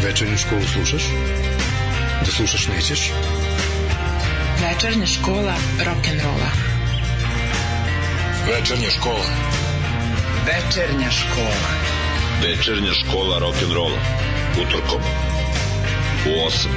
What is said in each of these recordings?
Večernju školu slušaš? Da slušaš nećeš? Večernja škola rock'n'rolla. Večernja škola. Večernja škola. Večernja škola rock'n'rolla. Utorkom u 8.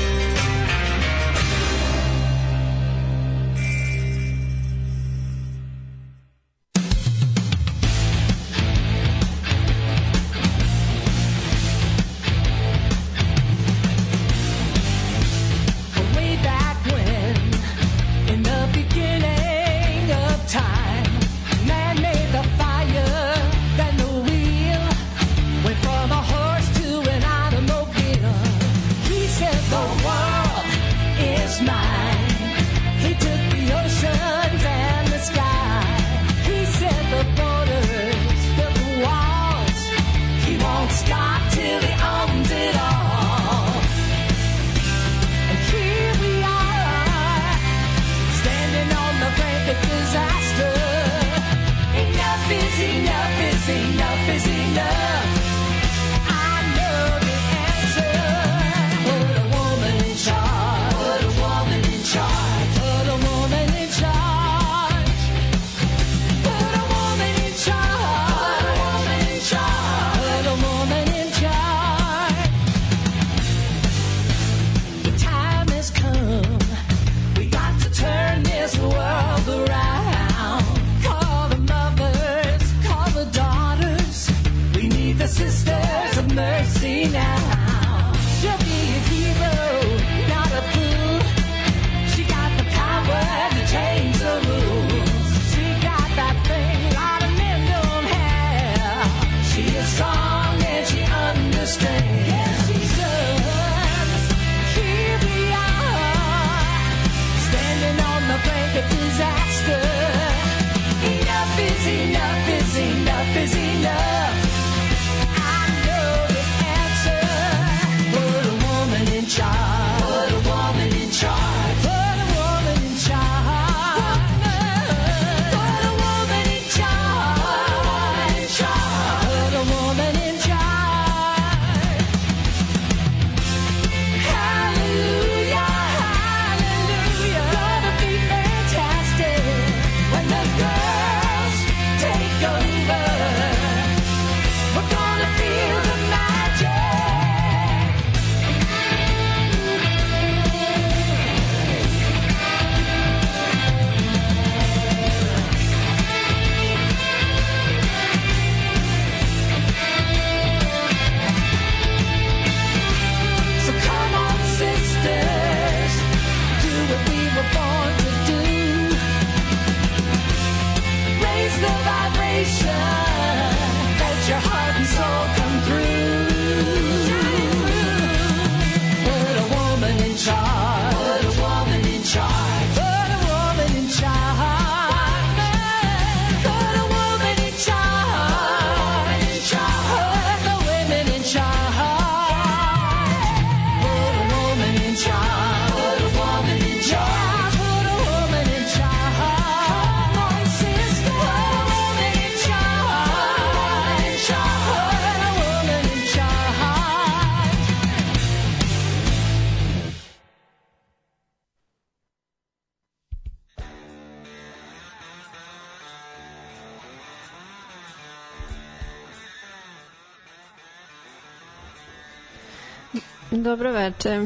Dobro veče.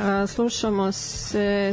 Slušamo se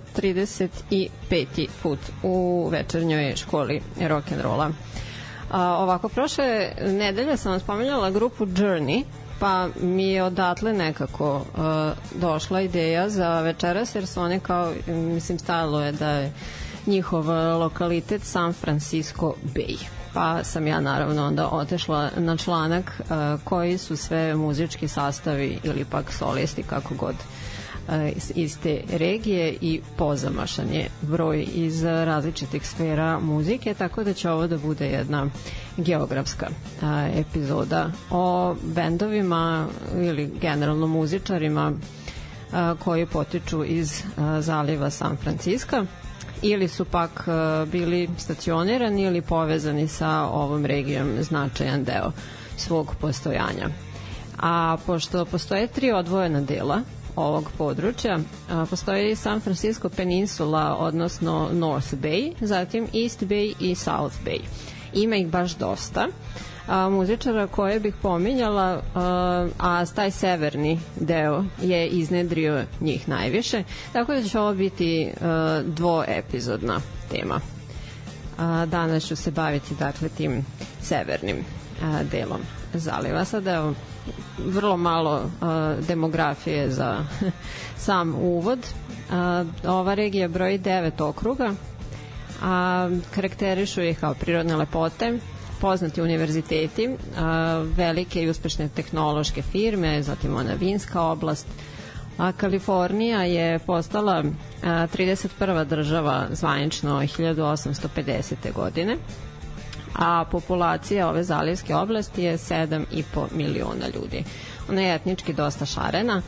135. put u večernjoj školi rock'n'rolla. Ovako, prošle nedelje sam vam spominjala grupu Journey, pa mi je odatle nekako došla ideja za večeras, jer su one kao, mislim, stajalo je da je njihov lokalitet San Francisco Bay. Pa sam ja naravno onda otešla na članak koji su sve muzički sastavi ili pak solisti, kako god, iz te regije i pozamašan je broj iz različitih sfera muzike, tako da će ovo da bude jedna geografska epizoda o bendovima ili generalno muzičarima koji potiču iz zaliva San Francisco ili su pak bili stacionirani ili povezani sa ovom regijom značajan deo svog postojanja. A pošto postoje 3 odvojena dela ovog područja, postoji San Francisco Peninsula, odnosno North Bay, zatim East Bay i South Bay. Ima ih baš dosta. Muzičara koje bih pominjala, a taj severni deo je iznedrio njih najviše, tako da će ovo biti dvoepizodna tema. Danas ću se baviti dakle tim severnim delom zaliva. Sada vrlo malo demografije za sam uvod. Ova regija broji 9 okruga, a karakterišu ih kao prirodne lepote, poznati univerziteti, velike i uspešne tehnološke firme, zatim ona vinska oblast. A Kalifornija je postala 31. država zvanično 1850. godine, a populacija ove zalivske oblasti je 7,5 miliona ljudi. Ona je etnički dosta šarena,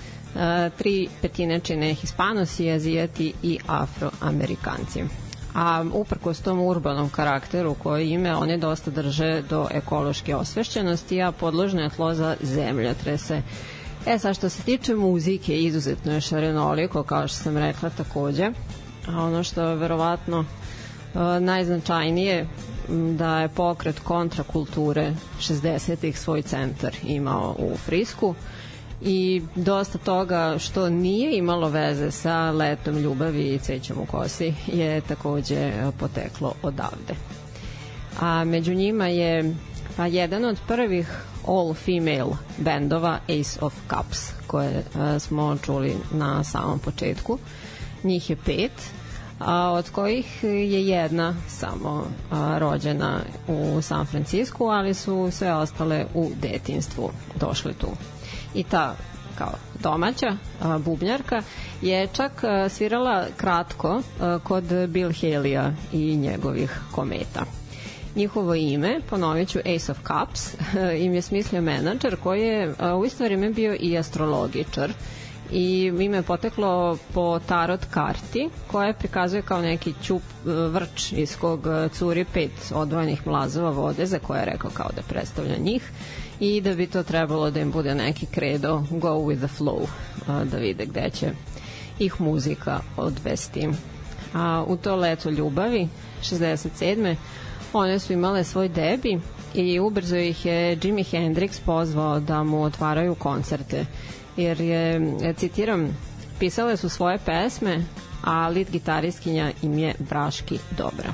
3/5 čine Hispanosi, Azijati i Afroamerikanci. A uprkos tom urbanom karakteru koji ime, one dosta drže do ekološke osvešćenosti, a podložno je tlo za zemljotrese. Sad što se tiče muzike, izuzetno je šarenoliko, kao što sam rekla takođe. A ono što je verovatno najznačajnije, da je pokret kontrakulture 60-ih svoj centar imao u Frisku i dosta toga što nije imalo veze sa letom ljubavi i cvećem u kosi je takođe poteklo odavde. A među njima je jedan od prvih all-female bendova Ace of Cups, koje smo čuli na samom početku. Njih je 5, od kojih je jedna samo rođena u San Francisku, ali su sve ostale u detinjstvu došle tu. I ta kao domaća bubnjarka je čak svirala kratko kod Bill Haley-a i njegovih kometa. Njihovo ime, ponovit ću, Ace of Cups, im je smislio menadžer koji je u isto vrijeme bio i astrologičar, i ime je poteklo po tarot karti koja prikazuje kao neki ćup vrč iz kog curi 5 odvojenih mlazova vode, za koje je rekao kao da predstavlja njih, i da bi to trebalo da im bude neki kredo, go with the flow, da vide gde će ih muzika odvesti. A u to leto ljubavi 67. one su imale svoj debi i ubrzo ih je Jimi Hendrix pozvao da mu otvaraju koncerte, jer je, citiram, pisale su svoje pesme, a lead gitaristkinja im je Braški dobra.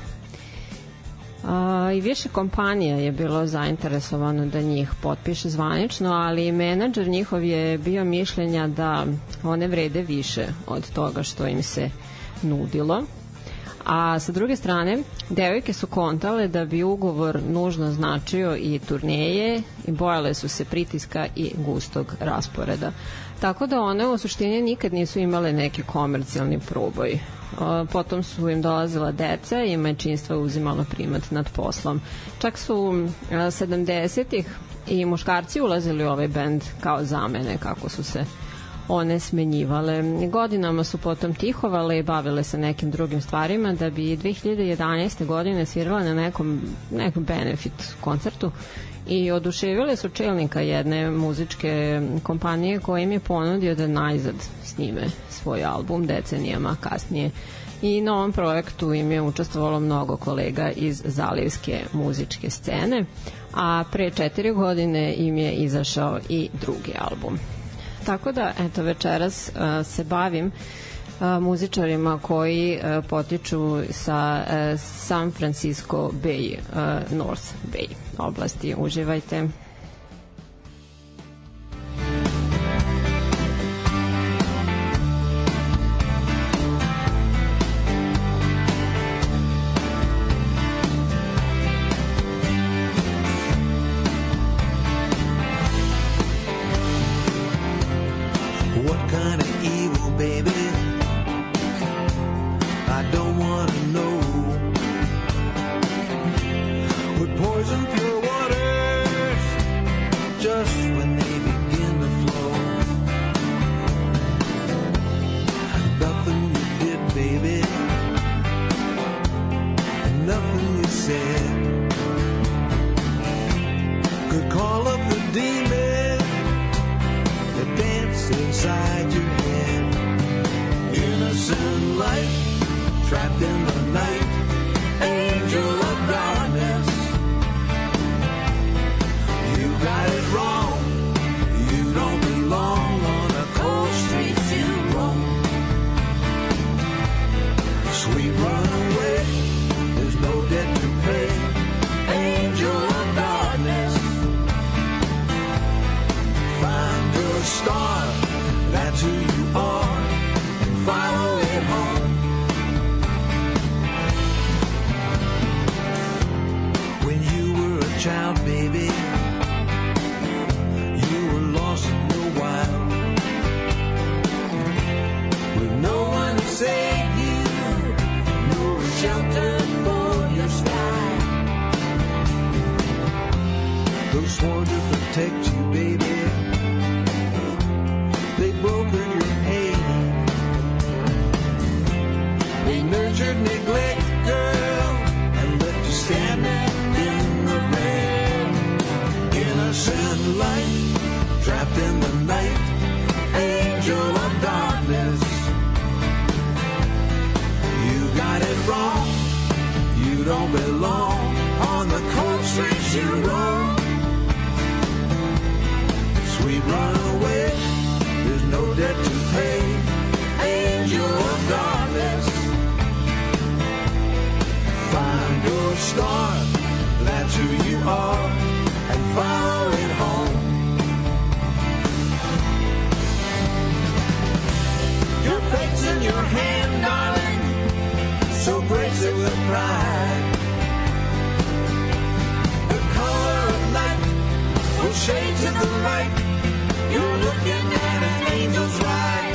I više kompanija je bilo zainteresovano da njih potpiše zvanično, ali menadžer njihov je bio mišljenja da one vrede više od toga što im se nudilo. A sa druge strane, devojke su kontale da bi ugovor nužno značio i turneje i bojale su se pritiska i gustog rasporeda. Tako da one u suštini nikad nisu imale neki komercijalni proboj. Potom su im dolazila deca i majčinstvo uzimalo primat nad poslom. Čak su 70-ih i muškarci ulazili u ovaj bend kao zamene, kako su se one smenjivale. Godinama su potom tihovale i bavile se nekim drugim stvarima, da bi 2011. godine svirala na nekom benefit koncertu i oduševile su čelnika jedne muzičke kompanije koja im je ponudio da najzad snime svoj album decenijama kasnije. I na ovom projektu im je učestvovalo mnogo kolega iz zalivske muzičke scene, a pre 4 godine im je izašao i drugi album. Tako da, eto, večeras se bavim muzičarima koji potiču sa San Francisco Bay, North Bay oblasti. Uživajte. Could call up the demon voice inside your head. Innocent light, trapped in the night, angel of darkness. You got it wrong, you don't belong on the cold streets you roam. Sweet runaway, there's no debt to pay, angel of darkness. Find your star, that's who you are, and follow it home. When you were a child, baby, you were lost in the wild, with no one to save you, no shelter for your sky. Those sworn to protect you, baby, they brokered your pain. They nurtured neglect, girl, and left you standing in the rain. Innocent light, trapped in the night, angel of darkness. You got it wrong, you don't belong on the cold streets you roam. Sweet runaway, there's no debt to pay, angel of darkness. Find your star, that's who you are, and follow it home. Your fate's in your hand, darling, so grace it with pride. The color of night will shade to the light. You're looking at an angel's ride.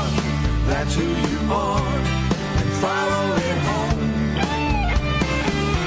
Who you are, and follow it home.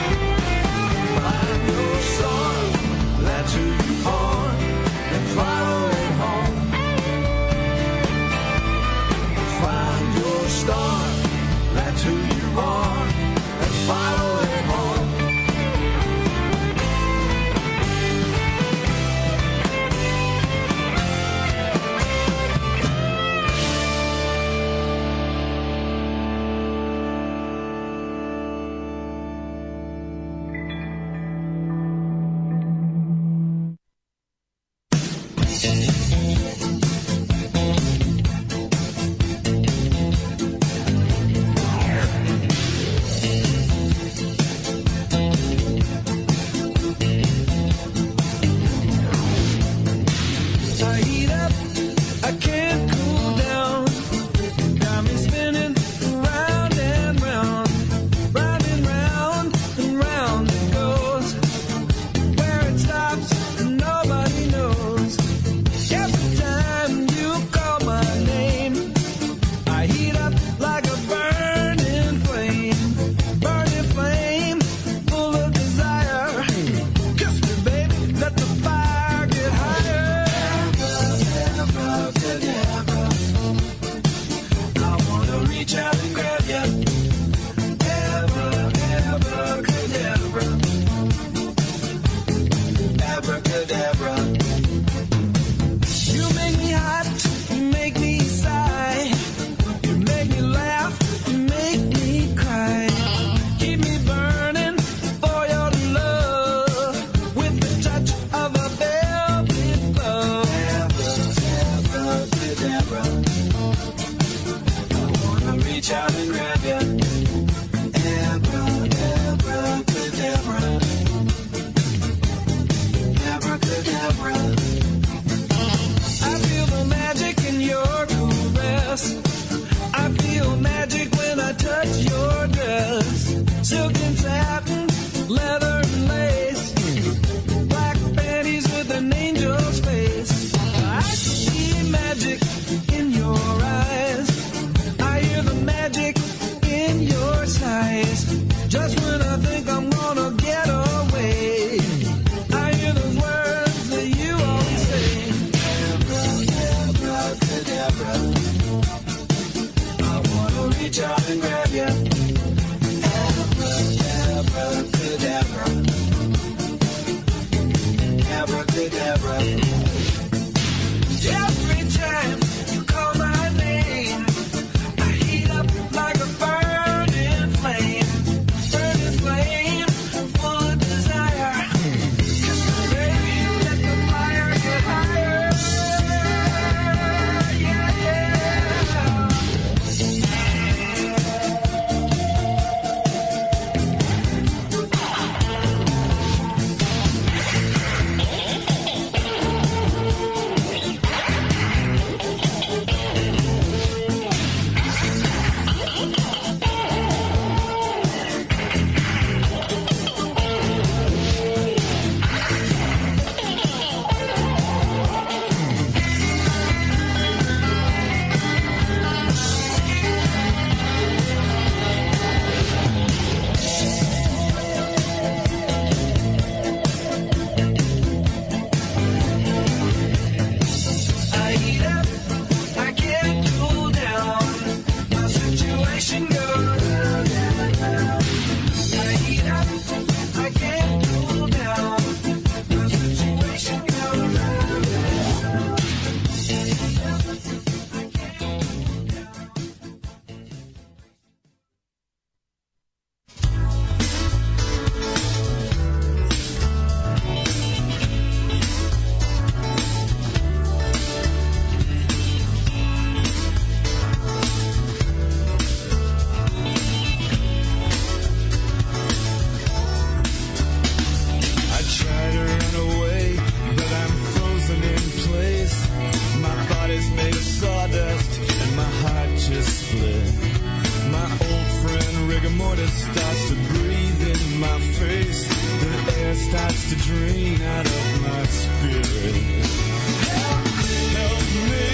starts to breathe in my face. The air starts to drain out of my spirit. Help me, help me.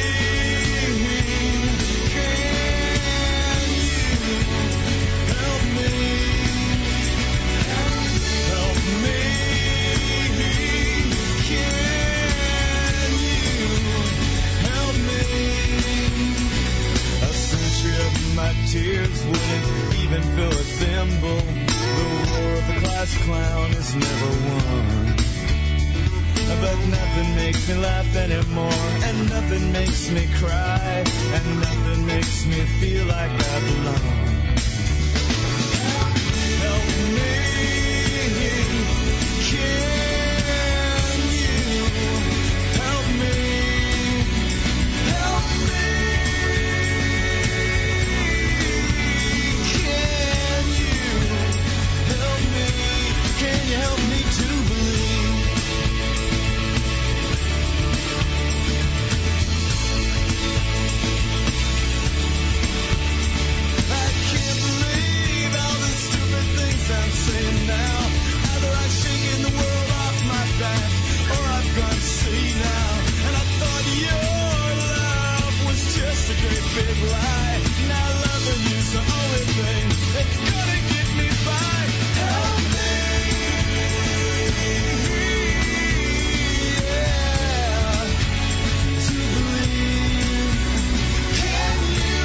Can you help me? Help me. Can you help me? A century of my tears wouldn't even fill a thimble. The war of the class clown is never won. But nothing makes me laugh anymore, and nothing makes me cry, and nothing makes me feel like I belong. Help me, can you help me? Help me, can you help me? Can you help me to believe? I can't believe all the stupid things I'm saying now. Either I'm shaking the world off my back, or I've gone senile. And I thought your love was just a great big lie. Now loving you's the only thing that's gonna get me by. Help me, yeah, to believe. Can you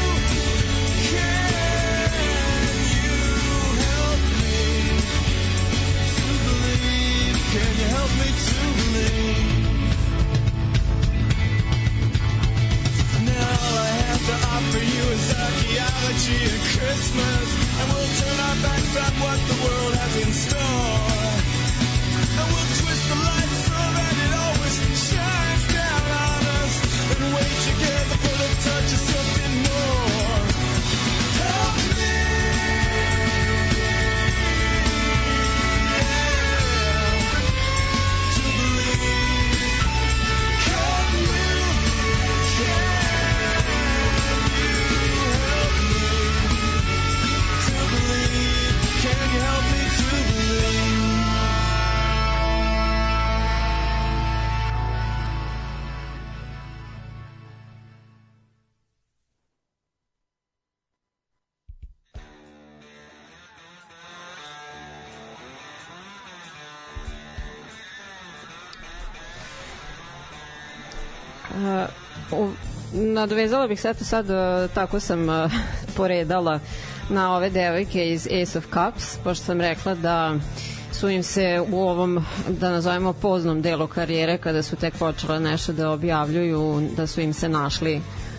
help me to believe? Can you help me to believe? Now all I have to offer you is archaeology and Christmas, and we'll turn our backs on what the world has in store, and we'll twist the light so that it always shines down on us, and wait together for the touch of something more. Help me, yeah, to believe. Can you help me to believe? Can you help me to believe? Nadovezala bih se, sad tako sam poredala na ove devojke iz Ace of Cups, pošto sam rekla da su im se u ovom, da nazovemo, poznom delu karijere, kada su tek počela nešto da objavljuju, da su im se našli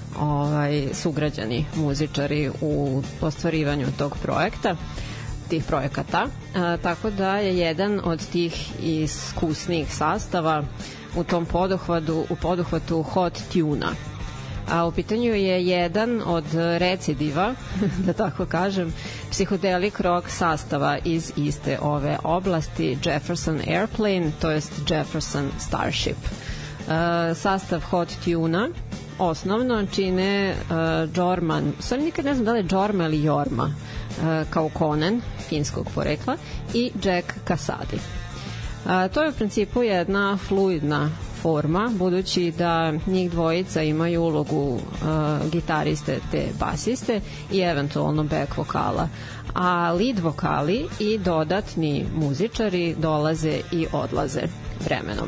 sugrađani muzičari u ostvarivanju tog projekta, tih projekata, tako da je jedan od tih iskusnijih sastava u tom poduhvatu Hot Tuna. A u pitanju je jedan od recidiva, da tako kažem, psihodelik rock sastava iz iste ove oblasti, Jefferson Airplane, to jest Jefferson Starship. Sastav Hot Tuna osnovno čine Jorman, sad nikad ne znam da li je Jorma ili Jorma, kao Conan, finskog porekla, i Jack Casady. To je u principu jedna fluidna forma, budući da njih dvojica imaju ulogu gitariste te basiste i eventualno back vokala, a lead vokali i dodatni muzičari dolaze i odlaze vremenom.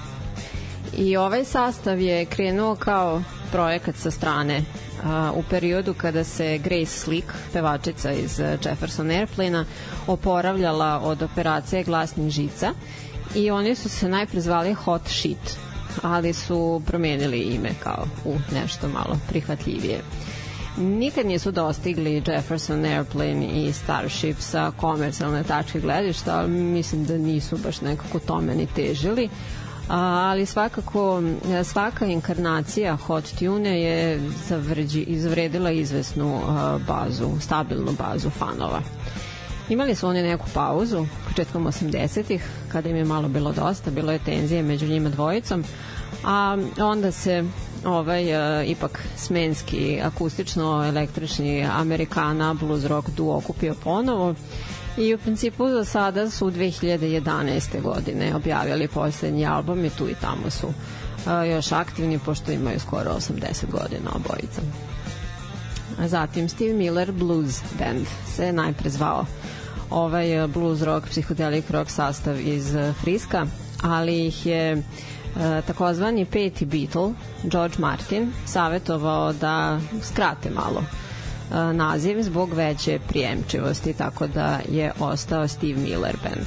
I ovaj sastav je krenuo kao projekat sa strane u periodu kada se Grace Slick, pevačica iz Jefferson Airplane-a, oporavljala od operacije glasnih žica, i oni su se najpre zvali Hot Shit, ali su promenili ime kao u nešto malo prihvatljivije. Nikad nisu dostigli Jefferson Airplane i Starship sa komercijalne tačke gledišta, ali mislim da nisu baš nekako tome ni težili, ali svakako svaka inkarnacija Hot Tune je izvredila izvesnu bazu, stabilnu bazu fanova. Imali su oni neku pauzu početkom 80-ih, kada im je malo bilo dosta, bilo je tenzije među njima dvojicom, a onda se ipak smenski akustično-električni Amerikana blues rock duo okupio ponovo I u principu za sada su 2011. godine objavili poslednji album i tu i tamo su još aktivni, pošto imaju skoro 80 godina obojica. Zatim Steve Miller Blues Band se najpre zvao ovaj blues rock, psihodelik rock sastav iz Friska, ali ih je takozvani peti Beatle, George Martin, savjetovao da skrate malo naziv zbog veće prijemčivosti, tako da je ostao Steve Miller Band.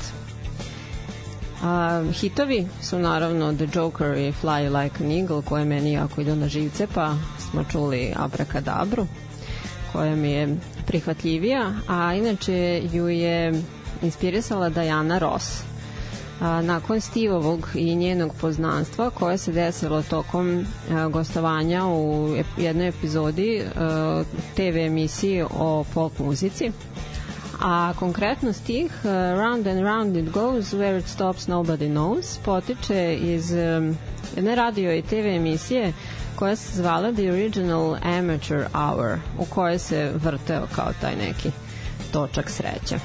Hitovi su naravno The Joker i Fly Like an Eagle, koje meni jako idu na živce, pa smo čuli Abrakadabru, koja mi je prihvatljivija, a inače ju je inspirisala Diana Ross. Nakon Steve-ovog i njenog poznanstva koje se desilo tokom gostovanja u jednoj epizodi TV emisiji o pop muzici, a konkretno stih Round and round it goes, where it stops nobody knows potiče iz jedne radio i TV emisije koja se zvala The Original Amateur Hour, u kojoj se vrteo kao taj neki točak sreće.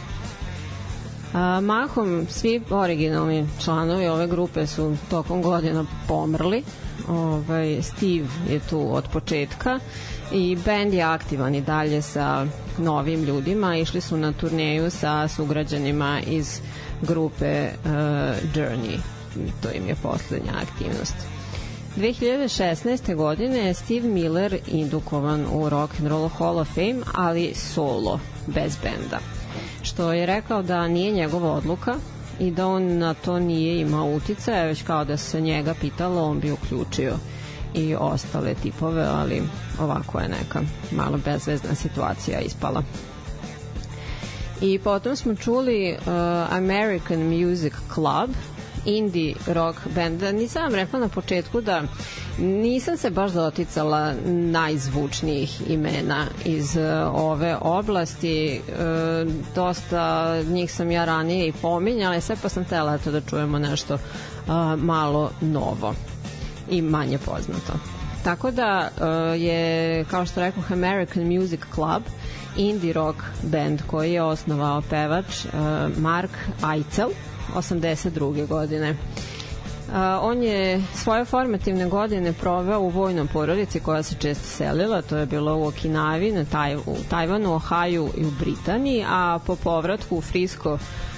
Mahom svi originalni članovi ove grupe su tokom godina pomrli. Steve je tu od početka i band je aktivan i dalje sa novim ljudima. Išli su na turneju sa sugrađanima iz grupe Journey. To im je poslednja aktivnost. 2016. godine Steve Miller indukovan u Rock and Roll Hall of Fame, ali solo, bez benda. Što je rekao da nije njegova odluka i da on na to nije imao uticaja, već kao da se njega pitalo, on bi uključio i ostale tipove, ali ovako je neka malo bezvezna situacija ispala. I potom smo čuli American Music Club, indie rock benda. Nisam vam rekla na početku da nisam se baš doticala najzvučnijih imena iz ove oblasti. Dosta njih sam ja ranije i pominjala, sve pa sam htela da čujemo nešto malo novo i manje poznato. Tako da je, kao što rekao, American Music Club indie rock band koji je osnovao pevač Mark Eichel 82. godine. On je svoje formativne godine proveo u vojnom porodici koja se često selila, to je bilo u Okinavi, u Tajvanu, Ohaju i u Britaniji, a po povratku u Frisko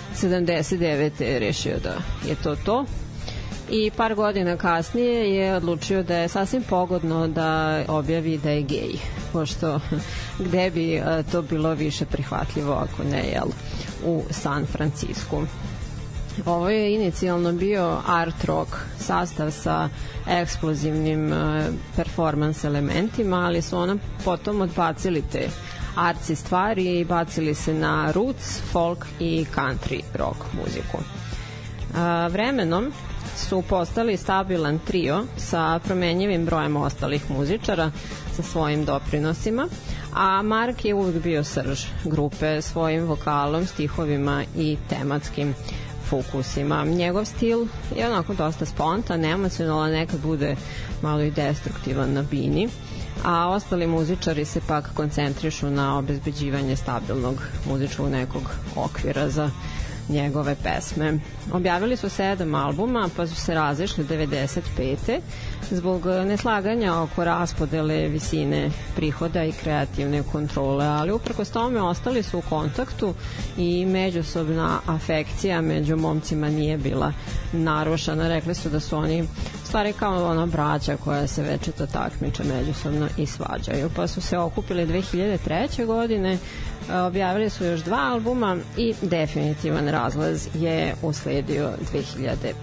79. je rešio da je to. I par godina kasnije je odlučio da je sasvim pogodno da objavi da je gej, pošto gde bi to bilo više prihvatljivo ako ne, jel, u San Francisku. Ovo je inicijalno bio art rock sastav sa eksplozivnim performance elementima, ali su ona potom odbacili te artsi stvari i bacili se na roots, folk i country rock muziku. Vremenom su postali stabilan trio sa promenjivim brojem ostalih muzičara sa svojim doprinosima, a Mark je uvijek bio srž grupe svojim vokalom, stihovima i tematskim fokusima. Njegov stil je onako dosta spontan, emocionalan, nekad bude malo i destruktivan na bini, a ostali muzičari se pak koncentrišu na obezbeđivanje stabilnog muzičkog nekog okvira za njegove pesme. Objavili su 7 albuma, pa su se razišli 95. zbog neslaganja oko raspodele visine prihoda i kreativne kontrole, ali uprkos tome ostali su u kontaktu i međusobna afekcija među momcima nije bila narušena. Rekli su da su oni stvari kao ona braća koja se večito takmiče međusobno i svađaju, pa su se okupili 2003. godine, objavili su još 2 albuma i definitivan razlaz je usledio 2010.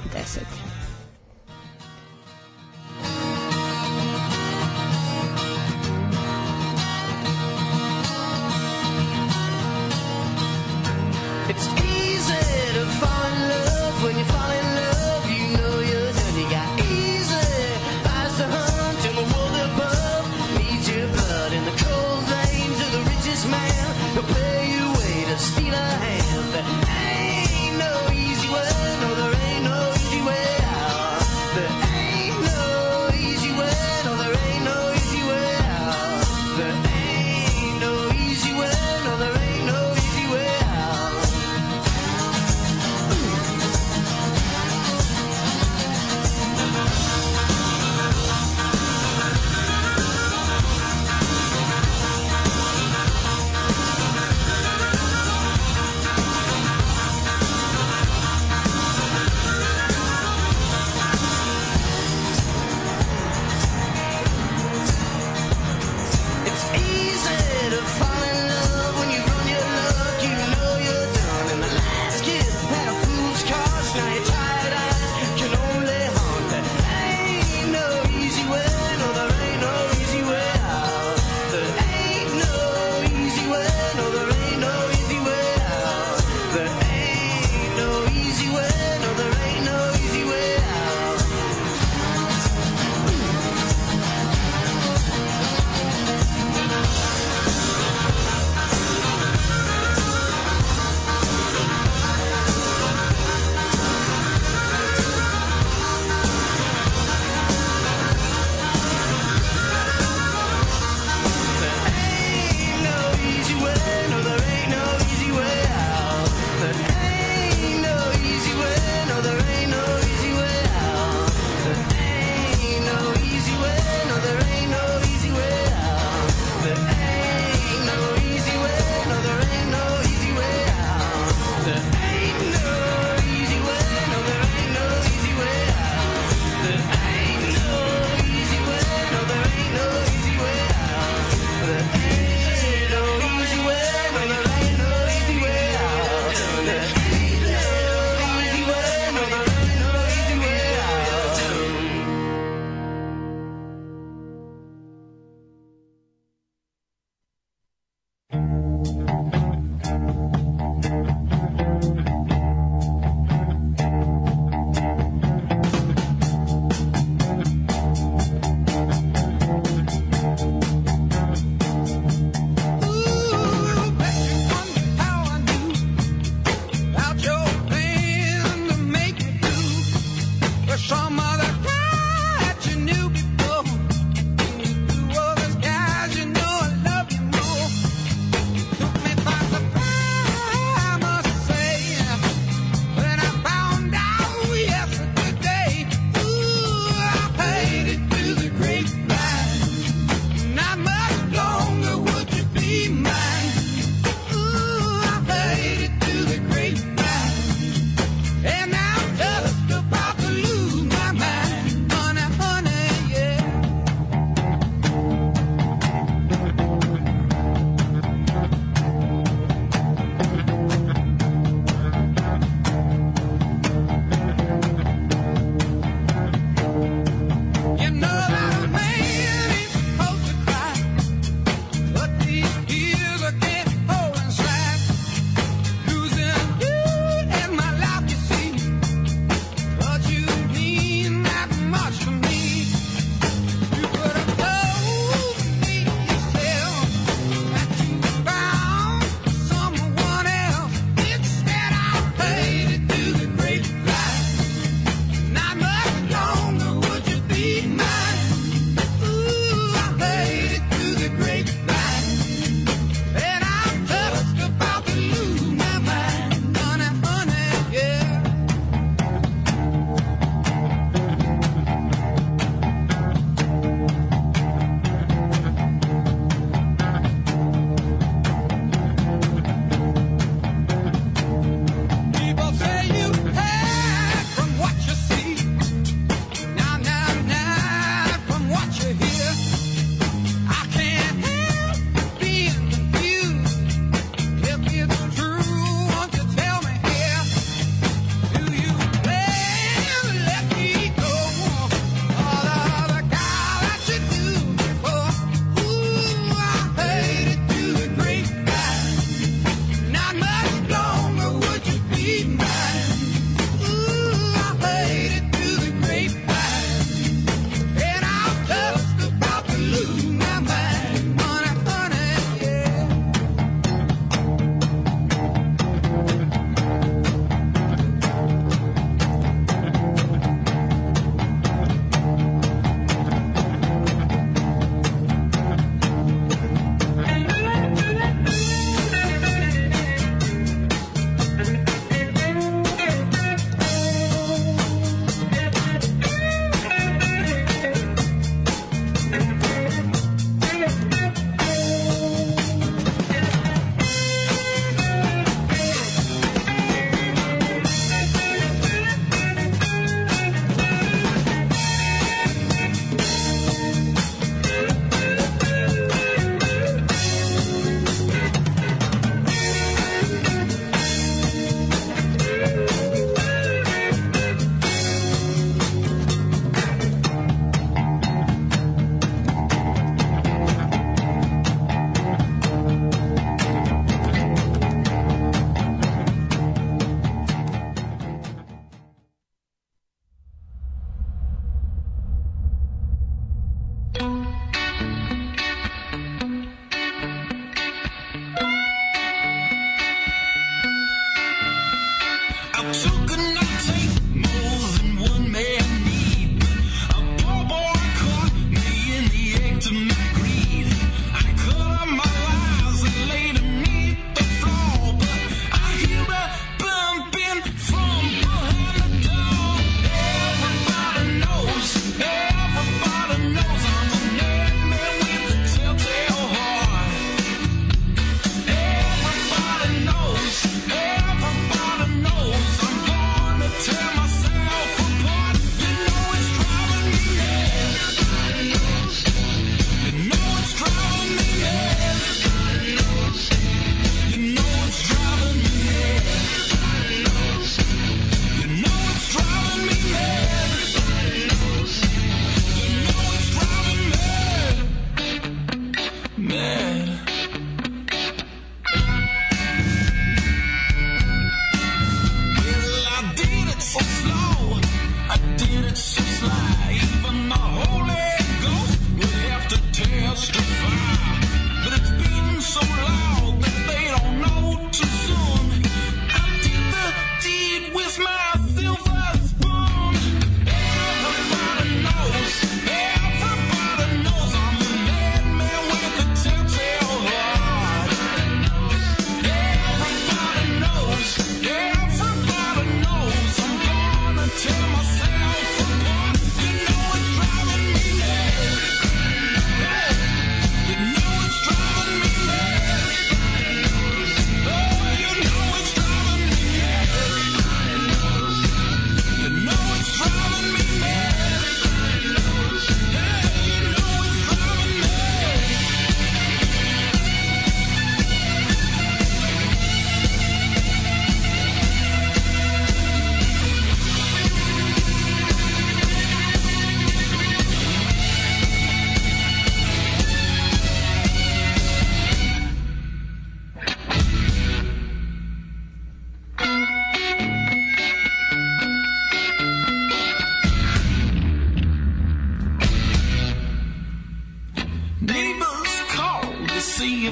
Everybody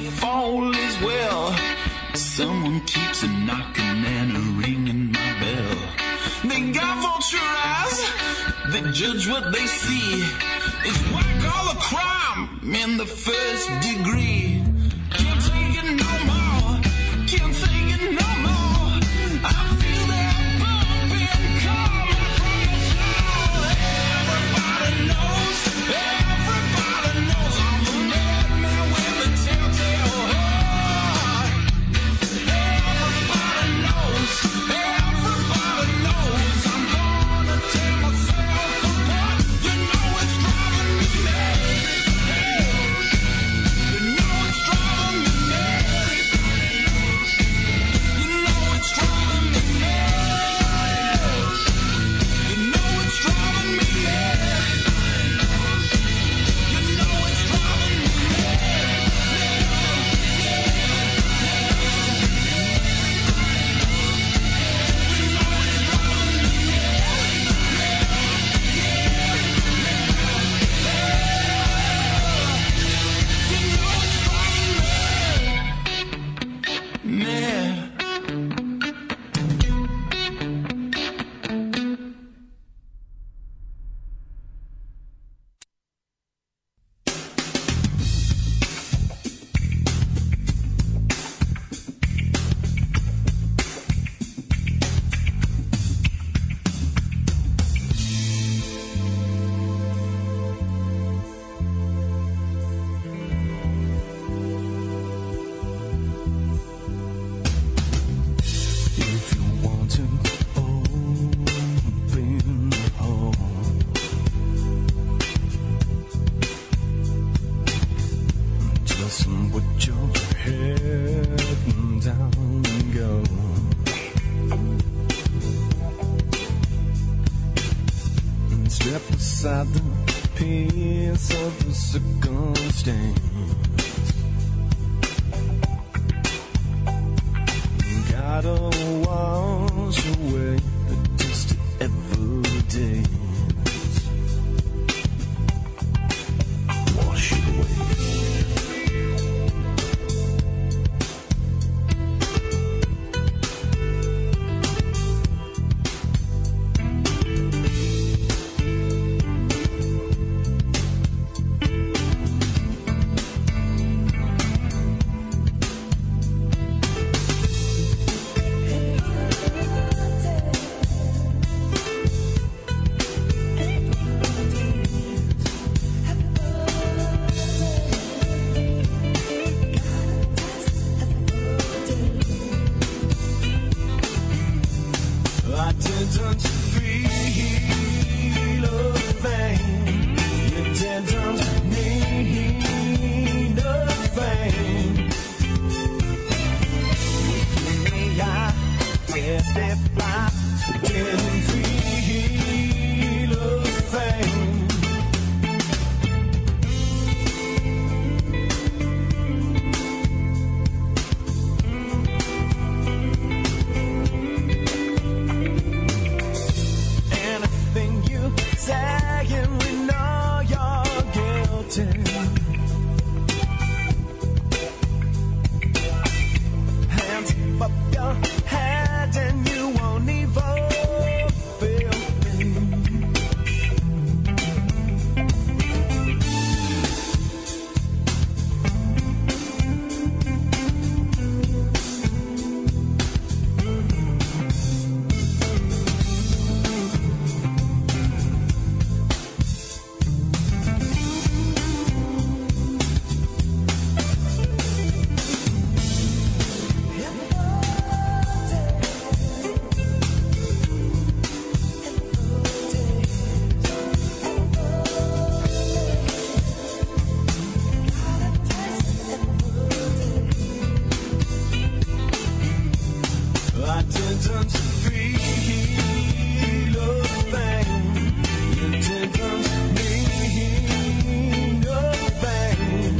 all is well. Someone keeps a knocking and a ringing my bell. They got vulture eyes, they judge what they see. It's what I call a crime in the first degree. Can't take it no more, can't take it no more. I feel that bumping coming from the floor. Everybody knows I'm the madman with the telltale heart. Everybody knows I'm gonna tear myself apart. You know it's driving me mad. You know it's driving me mad. You know it's driving me mad. You know it's driving me mad. You know it's driving me mad. If you want to open home, just put your head down and go. Step aside the piece of the circumstance. Gotta wash away the dust of evidence. Wash it away. I didn't feel a thing. You didn't mean a thing. I testify, didn't feel a thing. Anything you say and we know you're guilty. Hands up your head and you won't even feel me. I didn't feel a thing. You didn't mean a thing.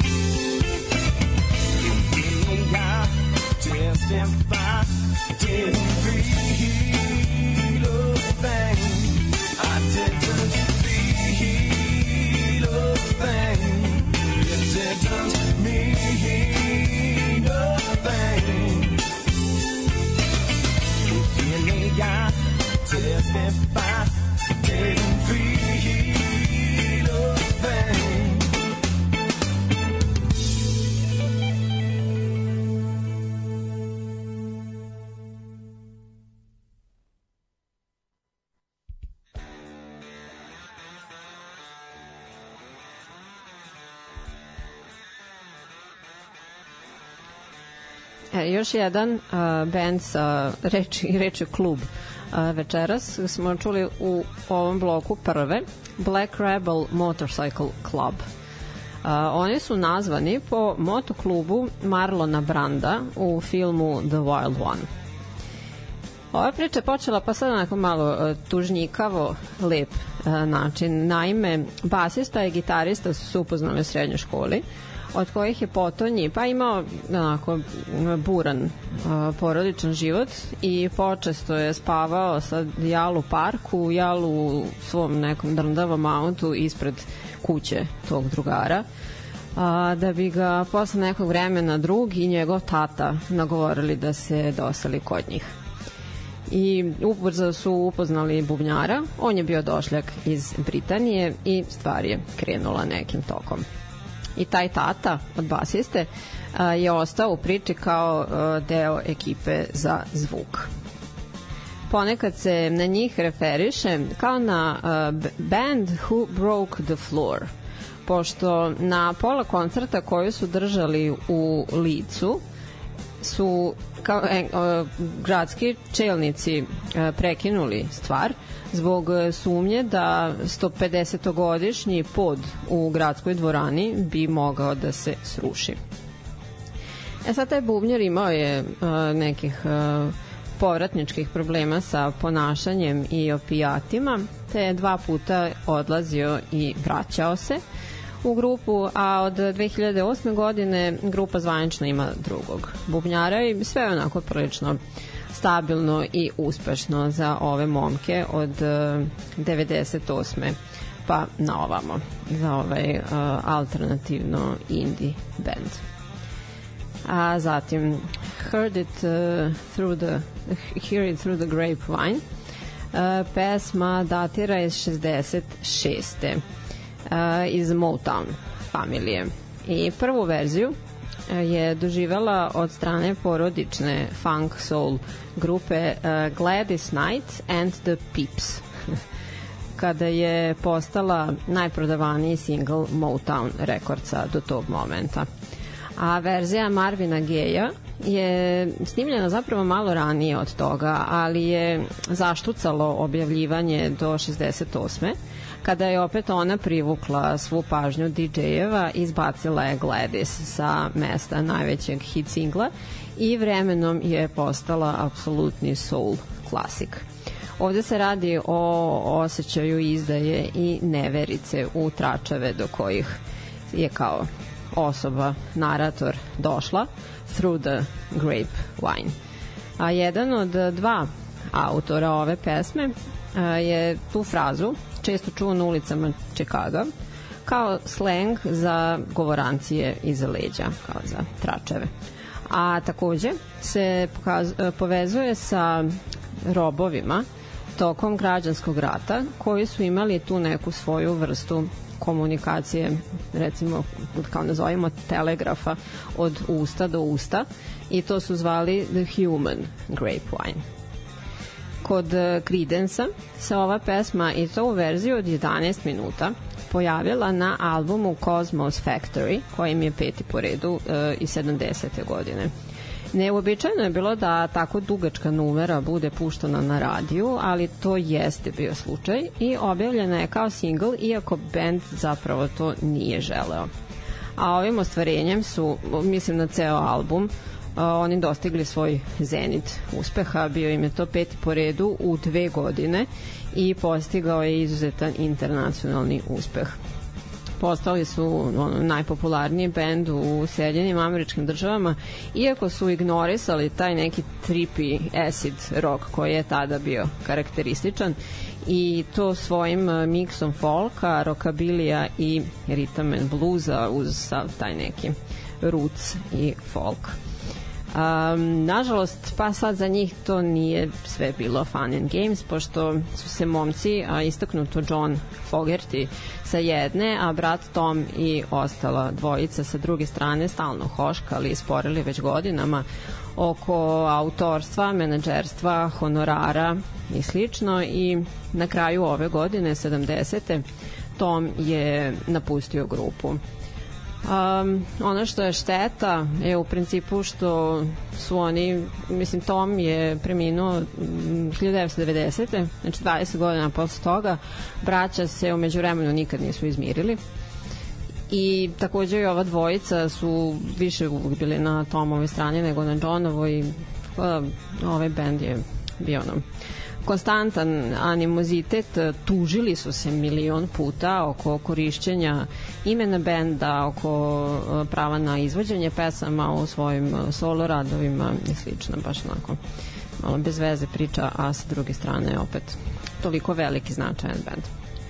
I testify, didn't feel a thing. I didn't feel a thing. You didn't mean testify. Can't feel a thing. Još jedan band sa reči klub večeras smo čuli u ovom bloku prve, Black Rebel Motorcycle Club. Oni su nazvani po motoklubu Marlona Branda u filmu The Wild One. Ova priča je počela pa sad onako malo tužnjikavo lep način. Naime, basista i gitarista su se upoznali u srednjoj školi, od kojih je potonji pa imao onako buran porodičan život i počesto je spavao sad jalu parku, jalu u svom nekom drndavom autu ispred kuće tog drugara, da bi ga posle nekog vremena drug i njegov tata nagovorili da se doseli kod njih. I ubrzo su upoznali bubnjara, on je bio došljak iz Britanije i stvar je krenula nekim tokom. I taj tata od basiste je ostao u priči kao deo ekipe za zvuk. Ponekad se na njih referiše kao na band who broke the floor, pošto na pola koncerta koju su držali u Licu su kao gradski čelnici prekinuli stvar zbog sumnje da 150-godišnji pod u gradskoj dvorani bi mogao da se sruši. Sad taj bubnjar imao je nekih povratničkih problema sa ponašanjem i opijatima, te je 2 puta odlazio i vraćao se u grupu, a od 2008. godine grupa zvanično ima drugog bubnjara i sve je onako prilično stabilno i uspešno za ove momke od 98. pa na ovamo, za ovaj alternativno indie band. A zatim Hear it through the grapevine, pesma datira iz 66. Iz Motown familije. I prvu verziju je doživela od strane porodične funk soul grupe Gladys Knight and the Pips, kada je postala najprodavaniji single Motown rekordca do tog momenta. A verzija Marvina Gaye je snimljena zapravo malo ranije od toga, ali je zaštucalo objavljivanje do 68. kada je opet ona privukla svu pažnju DJ-eva i izbacila je Gladys sa mesta najvećeg hit singla i vremenom je postala apsolutni soul klasik. Ovde se radi o osjećaju izdaje i neverice u tračeve do kojih je kao osoba, narator, došla through the grapevine. A jedan od 2 autora ove pesme je tu frazu često čuo na ulicama Čikaga kao sleng za govorancije iza leđa, kao za tračeve. A takođe se povezuje sa robovima tokom građanskog rata koji su imali tu neku svoju vrstu komunikacije, recimo kao nazovimo telegrafa od usta do usta, i to su zvali The Human Grapevine. Kod Creedence-a se ova pesma i to u verziji od 11 minuta pojavila na albumu Cosmos Factory, kojim je 5. po redu iz 70. godine. Neuobičajeno je bilo da tako dugačka numera bude puštana na radiju, ali to jeste bio slučaj i objavljena je kao single, iako band zapravo to nije želeo. A ovim ostvarenjem su, mislim na ceo album, oni dostigli svoj zenit uspeha, bio im je to 5. po redu u 2 godine i postigao je izuzetan internacionalni uspeh. Postali su najpopularniji bend u Sjedinjenim Američkim Državama, iako su ignorisali taj neki trippy acid rock koji je tada bio karakterističan, i to svojim miksom folka, rockabilija i rhythm and bluesa uz sav taj neki roots i folk. Nažalost, pa sad za njih to nije sve bilo fun and games, pošto su se momci, istaknuto John Fogerty sa jedne, a brat Tom i ostala dvojica sa druge strane stalno hoškali i sporili već godinama oko autorstva, menadžerstva, honorara i slično, i na kraju ove godine, 70. Tom je napustio grupu. Ono što je šteta je u principu što su oni, mislim, Tom je preminuo 1990. znači 20 godina posle toga, braća se u međuvremenu nikad nisu izmirili i takođe i ova dvojica su više uvijek bili na Tomovoj strani nego na Johnovoj. Ovaj band je bio konstantan animozitet, tužili su se milion puta oko korišćenja imena benda, oko prava na izvođenje pesama u svojim solo radovima i slično, baš onako malo bez veze priča, a sa druge strane opet toliko veliki značajan band.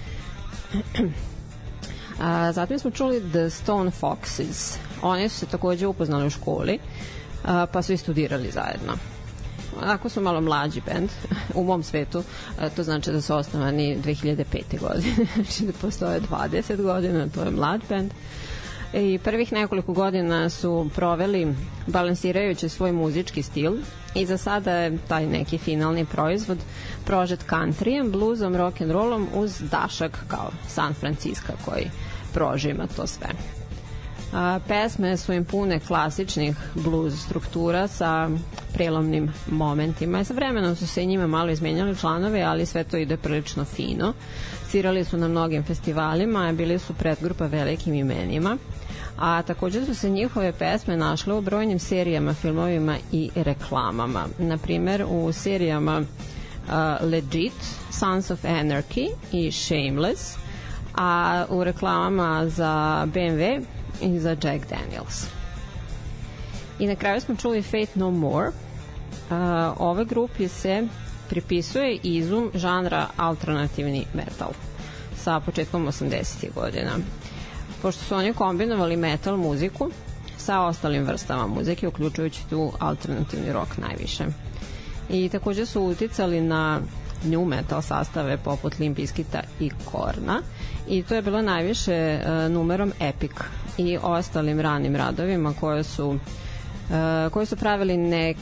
Zatim smo čuli The Stone Foxes. Oni su se takođe upoznali u školi, pa su i studirali zajedno. Ako su malo mlađi band u mom svetu, to znači da su osnovani 2005. godine, znači da postoje 20 godina, to je mlad band. I prvih nekoliko godina su proveli balansirajući svoj muzički stil i za sada je taj neki finalni proizvod prožet countryjem, bluesom, rock'n'rollom uz dašak kao San Francisco koji prožima to sve. Pesme su im pune klasičnih blues struktura sa prelomnim momentima. Sa vremenom su se i njima malo izmenjali članove, ali sve to ide prilično fino. Svirali su na mnogim festivalima, bili su predgrupa velikim imenima, a takođe su se njihove pesme našle u brojnim serijama, filmovima i reklamama. Naprimer, u serijama Legit, Sons of Anarchy i Shameless, a u reklamama za BMW i za Jack Daniels. I na kraju smo čuli Faith No More. Ove grupi se pripisuje izum žanra alternativni metal sa početkom 80. godina. Pošto su oni kombinovali metal muziku sa ostalim vrstama muzike, uključujući tu alternativni rock najviše. I takođe su uticali na new metal sastave poput Limp Bizkita i Korna, i to je bilo najviše numerom Epic i ostalim ranim radovima koji su pravili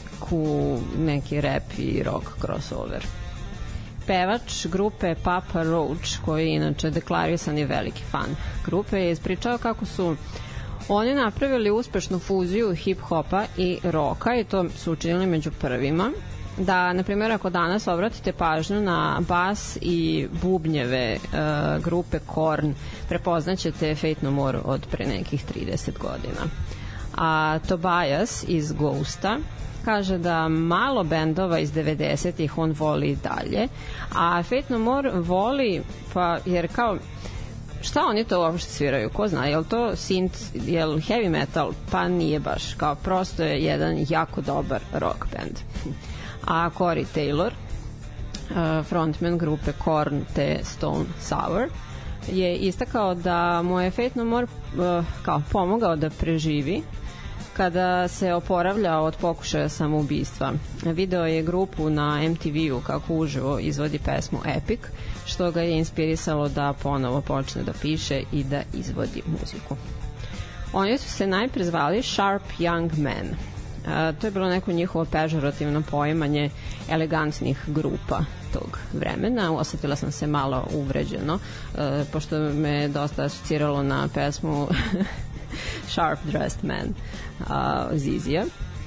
neki rap i rock crossover. Pevač grupe Papa Roach, koji je inače deklarisan i veliki fan grupe, je ispričao kako su oni napravili uspešnu fuziju hip-hopa i roka, i to su učinili među prvima. Da, na primjer, ako danas obratite pažnju na bas i bubnjeve grupe Korn, prepoznaćete Faith No More od pre nekih 30 godina. A Tobias iz Ghosta kaže da malo bendova iz 90-ih on voli dalje, a Faith No More voli, pa jer kao šta oni to uopšte sviraju, ko zna, je li to synth, je li heavy metal, pa nije baš, kao prosto je jedan jako dobar rock band. A Corey Taylor, frontman grupe Korn te Stone Sour, je istakao da mu je Faith No More kao pomogao da preživi kada se oporavljao od pokušaja samoubistva. Video je grupu na MTV-u kako uživo izvodi pesmu Epic, što ga je inspirisalo da ponovo počne da piše i da izvodi muziku. Oni su se najpre zvali Sharp Young Men. To je bilo neko njihovo pežorativno poimanje elegantnih grupa tog vremena. Osetila sam se malo uvređeno, pošto me dosta asociralo na pesmu Sharp Dressed Man Zizija.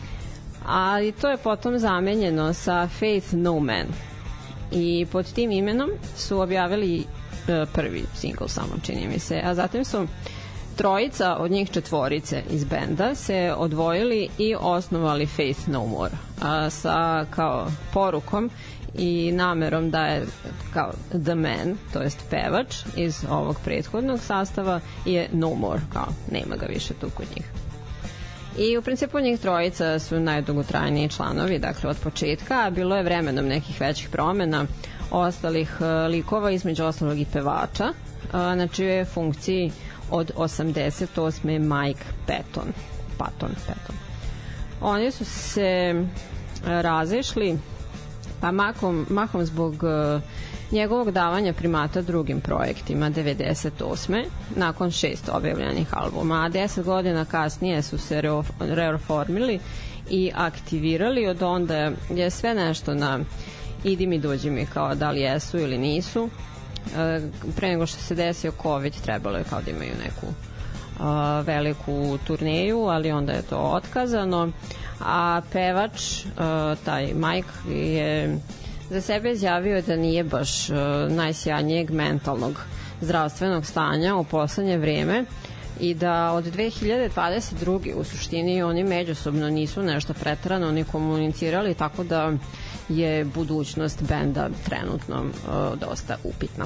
Ali to je potom zamenjeno sa Faith No Man. I pod tim imenom su objavili prvi single samo, čini mi se. A zatim su trojica od njih četvorice iz benda se odvojili i osnovali Faith No More sa kao porukom i namerom da je kao the man, to jest pevač iz ovog prethodnog sastava je no more, kao nema ga više tu kod njih. I u principu njih trojica su najdugotrajniji članovi, dakle od početka, a bilo je vremenom nekih većih promena ostalih likova, između ostalog i pevača, na čijoj funkciji od 88. Mike Patton. Oni su se razišli, pa mahom zbog njegovog davanja primata drugim projektima 98. nakon 6 objavljenih albuma, a 10 godina kasnije su se reformili i aktivirali. Od onda je sve nešto na idi mi dođi mi, kao da li jesu ili nisu. Pre nego što se desio COVID trebalo je kao da imaju neku veliku turneju, ali onda je to otkazano, a pevač taj Mike je za sebe izjavio da nije baš najsjajnijeg mentalnog zdravstvenog stanja u poslednje vreme i da od 2022. u suštini oni međusobno nisu nešto preterano ni komunicirali, tako da je budućnost benda trenutno dosta upitna.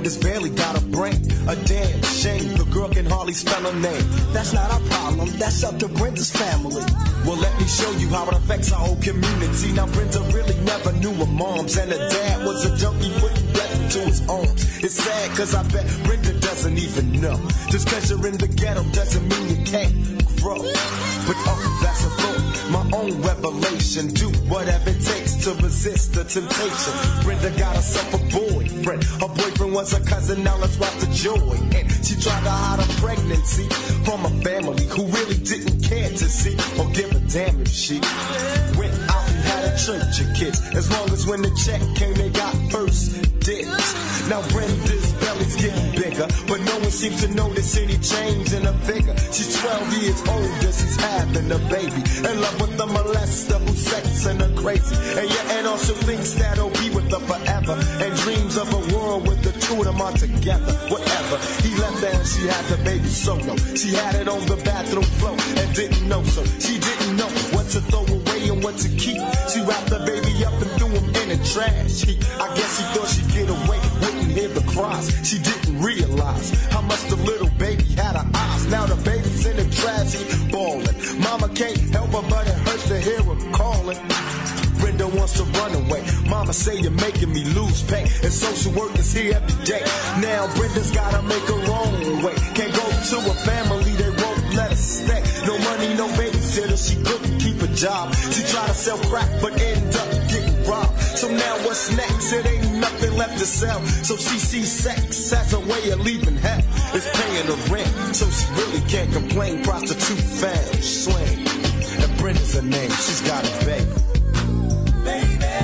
Brenda's barely got a brain. A damn shame, the girl can hardly spell her name. That's not our problem, that's up to Brenda's family. Well, let me show you how it affects our whole community. Now, Brenda really never knew her moms, and her dad was a junkie, wouldn't let him to his arms. It's sad, cause I bet Brenda doesn't even know. Just cause you're in the ghetto doesn't mean you can't grow. But that's a thought, my own revelation. Do whatever it takes to resist the temptation. Brenda got herself a boyfriend. Her boyfriend was her cousin, now let's watch the joy. And she tried to hide her pregnancy from a family who really didn't care to see or give a damn if she went out and had a church of kids. As long as when the check came, they got first dibs. Now Brenda's belly's getting bigger, but no one seems to notice any change in her figure. She's 12 years older, she's having a baby. In love with the molester who's sexing her crazy. And yeah, and also thinks that he'll be with her forever. And dreams of a world with the two of them all together. Whatever, he left her and she had the baby solo. She had it on the bathroom floor and didn't know, so she didn't know what to throw away and what to keep. She wrapped the baby up and threw him in the trash heap. I guess she thought she'd get away, wouldn't hear the cries. She didn't realize how much the little baby had her eyes. Now the baby's in the trash heap, bawling. Mama can't help her, but it hurts to hear her calling. Brenda wants to run away. Mama say you're making me lose pay, and social work is here every day. Now Brenda's gotta make her own way. Can't go to a family, they won't let her stay. No money, no babysitter, she couldn't keep a job. She tried to sell crack, but ended up getting robbed. So now what's next? It ain't nothing left to sell. So she sees sex as a way of leaving hell. It's paying her rent, so she really can't complain. Prostitute fam, swing. And Brenda's her name, she's got a baby. Baby.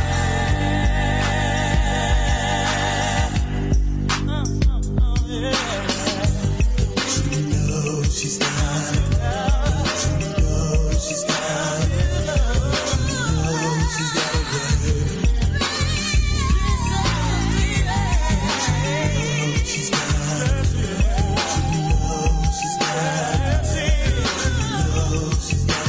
She's got it. She knows she's got it. She's got it. She's got it. She's got it. She's got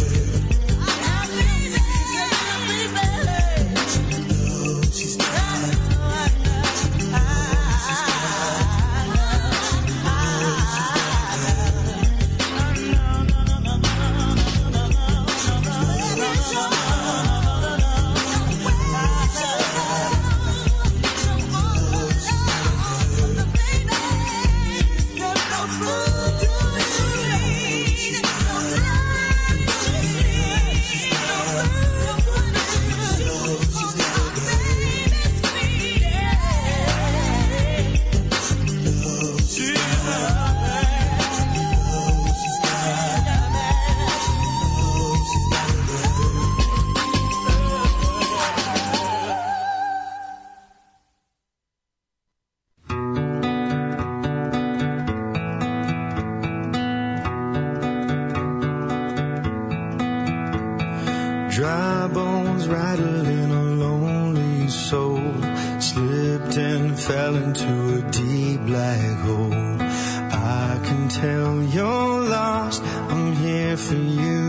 Dry bones rattling a lonely soul, slipped and fell into a deep black hole. I can tell you're lost, I'm here for you.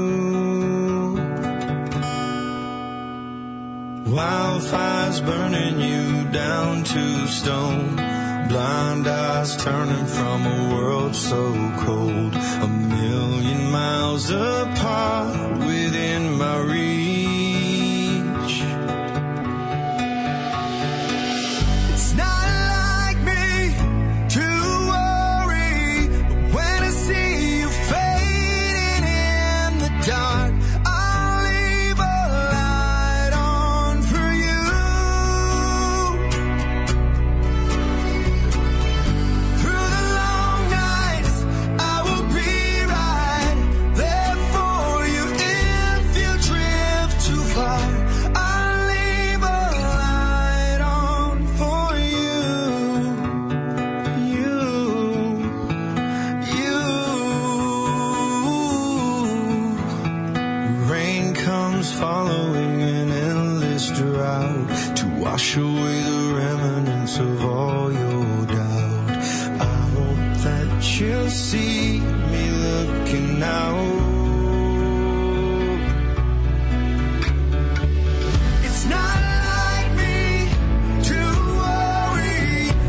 Wildfires burning you down to stone, blind eyes turning from a world so cold, a million miles apart within my reach. It's not like me to worry, but when I see you fading in the dark, I'll leave a light on for you. Through the long nights, I will be right there for you. If you drift too far, I'll leave a light on for you. Rain comes following an endless drought to wash away the remnants of all your doubt. I hope that you'll see me looking out. It's not like me to worry,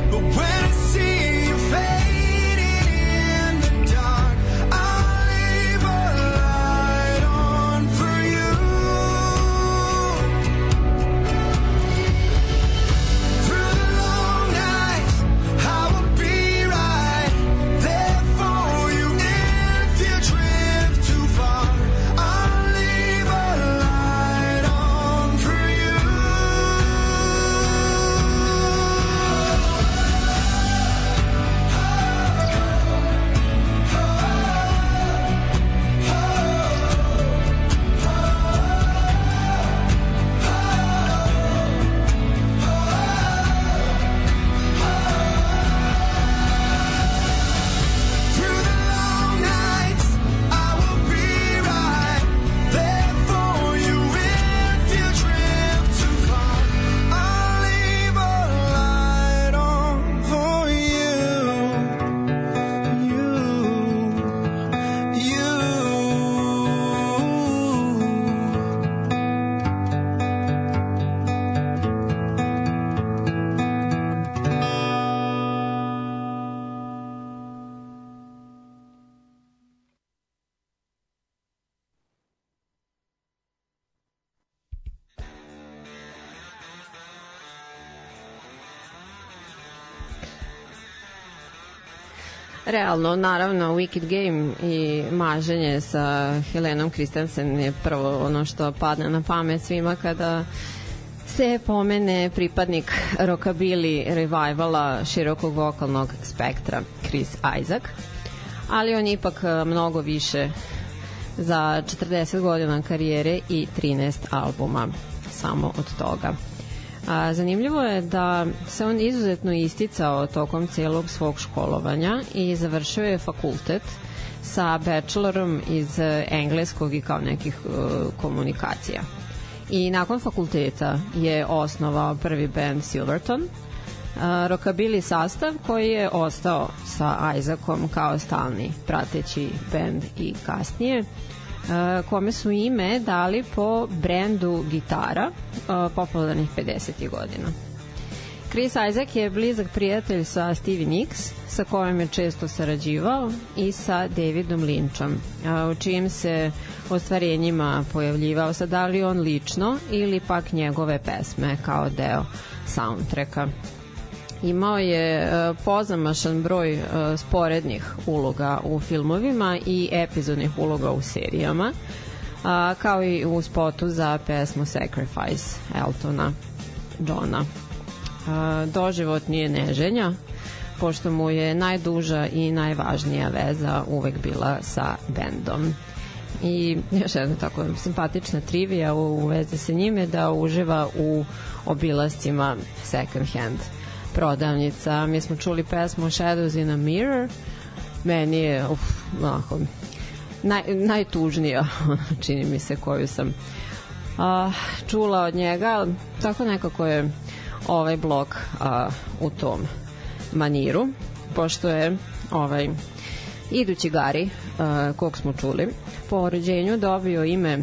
Realno, naravno, Wicked Game i maženje sa Helenom Christensen je prvo ono što padne na pamet svima kada se pomene pripadnik rockabilly revivala širokog vokalnog spektra Chris Isaak, ali on je ipak mnogo više za 40 godina karijere i 13 albuma samo od toga. Zanimljivo je da se on izuzetno isticao tokom celog svog školovanja i završio je fakultet sa bachelorom iz engleskog i kao nekih komunikacija. I nakon fakulteta je osnovao prvi band Silverton, rockabilly sastav koji je ostao sa Isaakom kao stalni prateći band i kasnije, kome su ime dali po brendu gitara popularnih 50. godina. Chris Isaak je blizak prijatelj sa Stevie Nicks, sa kojim je često sarađivao, i sa Davidom Lynchom, u čijim se ostvarenjima pojavljivao, sad da li on lično ili pak njegove pesme kao deo soundtracka. Imao je pozamašan broj sporednih uloga u filmovima i epizodnih uloga u serijama, kao i u spotu za pesmu Sacrifice Eltona Johna. Doživotni je neženja, pošto mu je najduža i najvažnija veza uvek bila sa bendom. I još jedna tako simpatična trivija u vezi sa njime, da uživa u obilascima second hand prodavnica. Mi smo čuli pesmu Shadows in a Mirror, meni je najtužnija, čini mi se, koju sam čula od njega. Tako nekako je ovaj blok u tom maniru, pošto je idući Gari, kog smo čuli, po rođenju dobio ime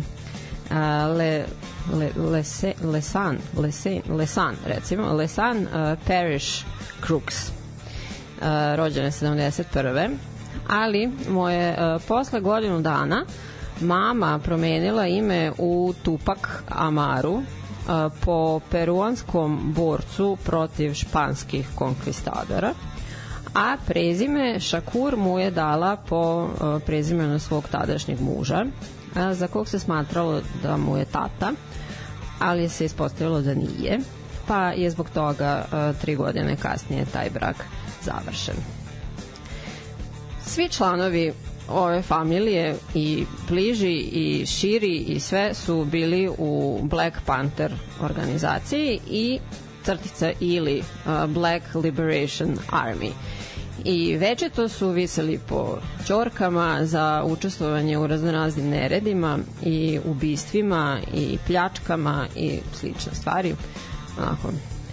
Lesan Parrish Crooks, rođen je 71. Ali mu je posle godinu dana mama promenila ime u Tupac Amaru, po peruanskom borcu protiv španskih konkvistadora, a prezime Shakur mu je dala po prezimenu svog tadašnjeg muža, za kog se smatralo da mu je tata, ali se ispostavilo da nije, pa je zbog toga 3 godine kasnije taj brak završen. Svi članovi ove familije, i bliži i širi, i sve su bili u Black Panther organizaciji i crtica ili Black Liberation Army. I večito su viseli po ćorkama za učestvovanje u raznoraznim neredima i ubistvima i pljačkama i slične stvari. Onako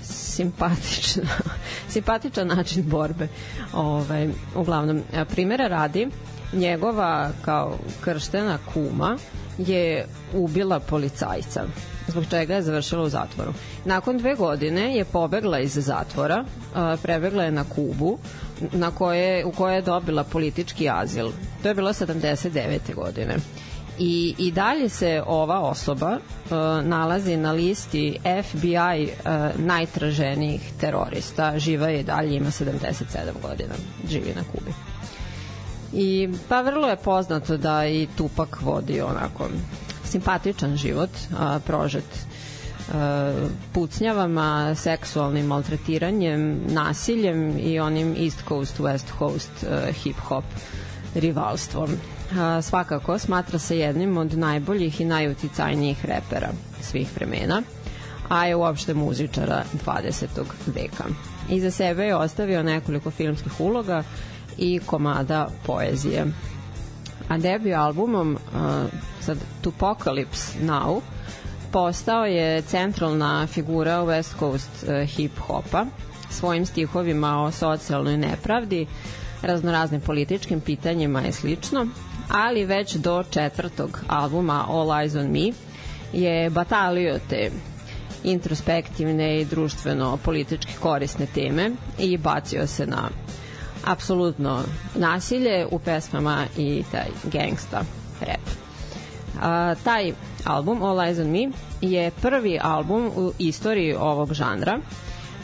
simpatičan način borbe. Uglavnom, primjera radi, njegova kao krštena kuma je ubila policajca, zbog čega je završila u zatvoru. Nakon 2 godine je pobegla iz zatvora, prebegla je na Kubu, u kojoj je dobila politički azil. To je bilo 79. godine. I dalje se ova osoba nalazi na listi FBI najtraženijih terorista. Živa je i dalje, ima 77 godina, živi na Kubi. I pa vrlo je poznato da i Tupac vodi onako simpatičan život, prožet pucnjavama, seksualnim maltretiranjem, nasiljem i onim East Coast, West Coast hip-hop rivalstvom. Svakako smatra se jednim od najboljih i najuticajnijih repera svih vremena, a je uopšte muzičara 20. veka. Iza sebe je ostavio nekoliko filmskih uloga i komada poezije. A debut albumom sad Tupacalypse Now postao je centralna figura West Coast hip-hopa svojim stihovima o socijalnoj nepravdi, raznoraznim političkim pitanjima i slično, ali već do 4. albuma All Eyes on Me je batalio te introspektivne i društveno-politički korisne teme i bacio se na apsolutno nasilje u pesmama i taj gangsta rap. Taj album All Eyes on Me je prvi album u istoriji ovog žanra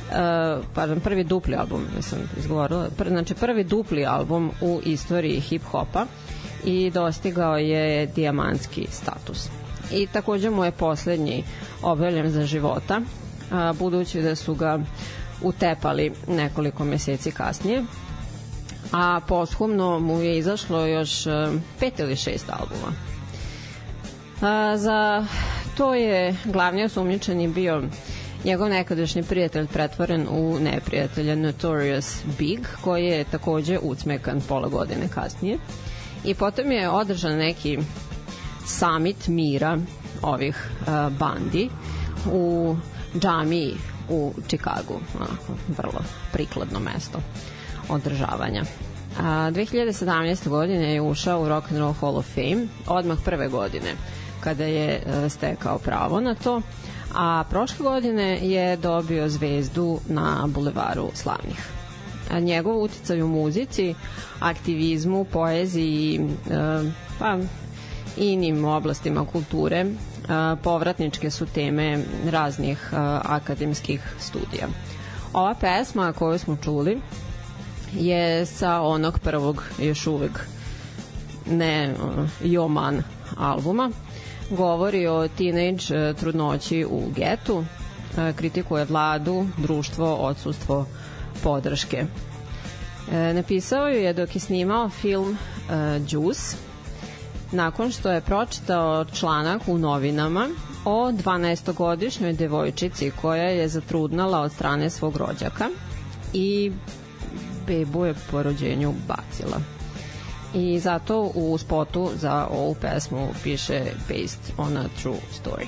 prvi dupli album, sam izgovorila, znači prvi dupli album u istoriji hip-hopa i dostigao je dijamantski status. I takođe mu je poslednji objavljen za života, budući da su ga utepali nekoliko meseci kasnije, a posthumno mu je izašlo još 5 ili 6 albuma. Za to je glavni osumnjičeni bio njegov nekadašnji prijatelj pretvoren u neprijatelja Notorious Big, koji je takođe ucmekan pola godine kasnije. I potom je održan neki summit mira ovih bandi u džamiji u Čikagu. Vrlo prikladno mesto održavanja. 2017. godine je ušao u Rock and Roll Hall of Fame odmah prve godine kada je stekao pravo na to, a prošle godine je dobio zvezdu na Bulevaru slavnih. Njegov uticaj u muzici, aktivizmu, poeziji, pa i inim oblastima kulture povratničke su teme raznih akademskih studija. Ova pesma koju smo čuli je sa onog prvog još uvek ne Joman albuma. Govori o teenage trudnoći u getu, kritikuje vladu, društvo, odsustvo podrške. Napisao ju je dok je snimao film Juice, nakon što je pročitao članak u novinama o 12-godišnjoj devojčici koja je zatrudnala od strane svog rođaka i bebu je po rođenju bacila. I zato u spotu za ovu pesmu piše based on a true story.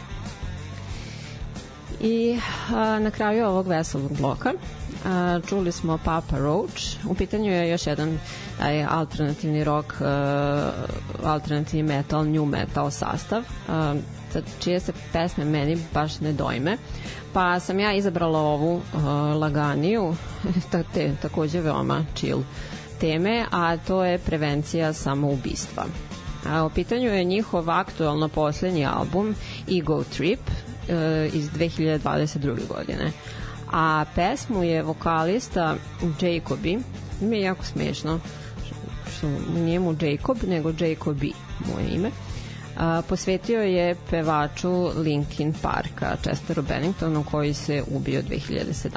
I na kraju ovog veselog bloka čuli smo Papa Roach. U pitanju je još jedan alternativni rock, alternativni metal, new metal sastav, čije se pesme meni baš ne dojme, pa sam ja izabrala ovu laganiju, takođe veoma chill teme, a to je prevencija samoubistva. U pitanju je njihov aktualno poslednji album Ego Trip iz 2022. godine. A pesmu je vokalista Jacobi, ime je jako smešno, što nije mu Jacob, nego Jacobi, moje ime, posvetio je pevaču Linkin Parka, Chesteru Benningtonu, koji se ubio 2017.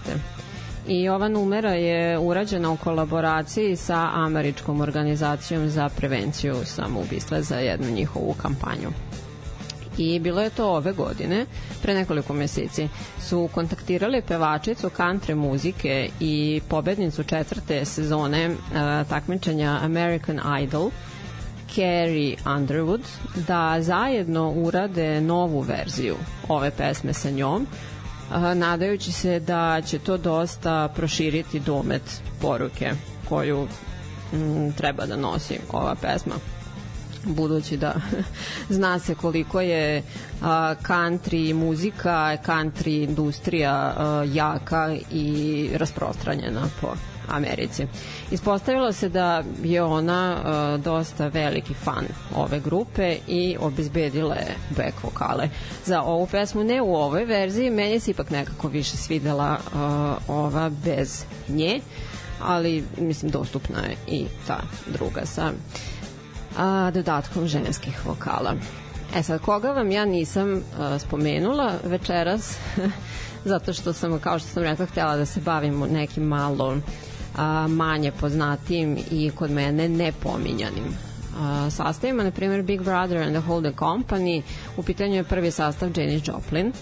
I ova numera je urađena u kolaboraciji sa američkom organizacijom za prevenciju samoubistva za jednu njihovu kampanju. I bilo je to ove godine, pre nekoliko meseci, su kontaktirali pevačicu country muzike i pobednicu 4. sezone takmičenja American Idol, Carrie Underwood, da zajedno urade novu verziju ove pesme sa njom, nadajući se da će to dosta proširiti domet poruke koju treba da nosi ova pesma, budući da zna se koliko je country muzika, country industrija jaka i rasprostranjena po Americi. Ispostavilo se da je ona dosta veliki fan ove grupe i obezbedila je back vokale za ovu pesmu, ne u ovoj verziji, meni se ipak nekako više svidela ova bez nje, ali mislim dostupna je i ta druga sa dodatkom ženskih vokala. Sad, koga vam ja nisam spomenula večeras, zato što sam, kao što sam rekla, htjela da se bavim nekim malo manje poznatijim i kod mene nepominjanim sastavima, na primjer Big Brother and the Holding Company. U pitanju je prvi sastav Janis Joplin,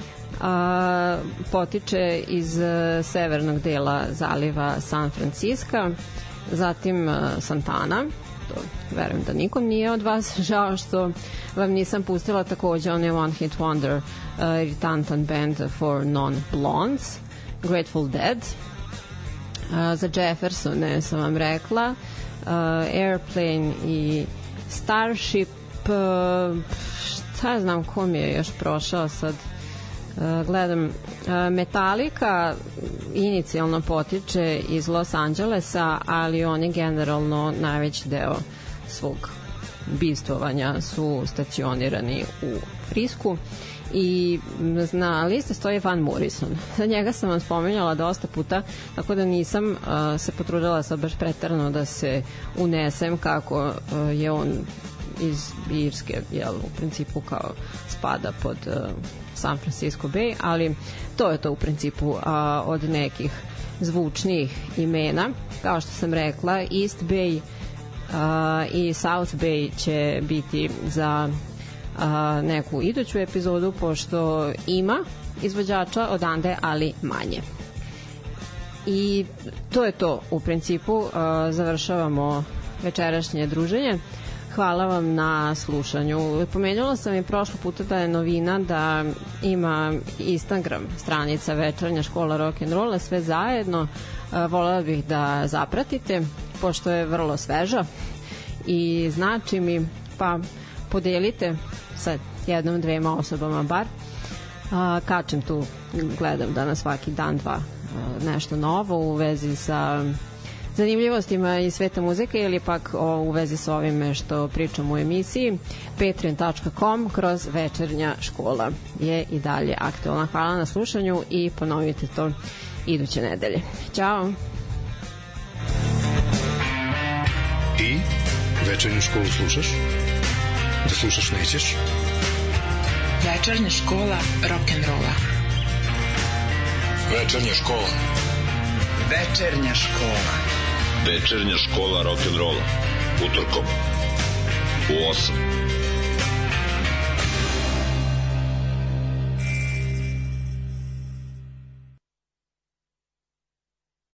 potiče iz severnog dela zaliva San Francisco, zatim Santana, to verujem da nikom nije od vas žao što vam nisam pustila, takođe on je One Hit Wonder, iritantan band for non-blondes, Grateful Dead, za Jeffersone sam vam rekla, Airplane i Starship, šta ja znam ko mi je još prošao sad, gledam, Metallica inicijalno potiče iz Los Angelesa, ali oni generalno najveći deo svog bivstvovanja su stacionirani u Frisku i na listi stoji Van Morrison. Za njega sam vam spomenjala dosta puta, tako da nisam se potrudila sad baš preterano da se unesem kako je on iz Irske, jel, u principu kao spada pod San Francisco Bay, ali to je to u principu od nekih zvučnijih imena. Kao što sam rekla, East Bay i South Bay će biti za neku iduću epizodu, pošto ima izvođača odande, ali manje. I to je to u principu. Završavamo večerašnje druženje. Hvala vam na slušanju. Pomenula sam i prošlo puta da je novina da ima Instagram stranica Večernja škola rock'n'rolla, sve zajedno. Volela bih da zapratite, pošto je vrlo sveža i znači mi, pa podelite sa jednom, dvema osobama bar. Kačem tu, gledam da na svaki dan, dva nešto novo u vezi sa zanimljivostima iz sveta muzike ili pak u vezi sa ovime što pričam u emisiji. patreon.com/večernja škola je i dalje aktualna. Hvala na slušanju i ponovite to iduće nedelje. Ćao! I večernju školu slušaš? Da slušaš nećeš? Večernja škola rock'n'rolla. Večernja škola. Večernja škola. Večernja škola rock'n'rolla. Utorkom u 8.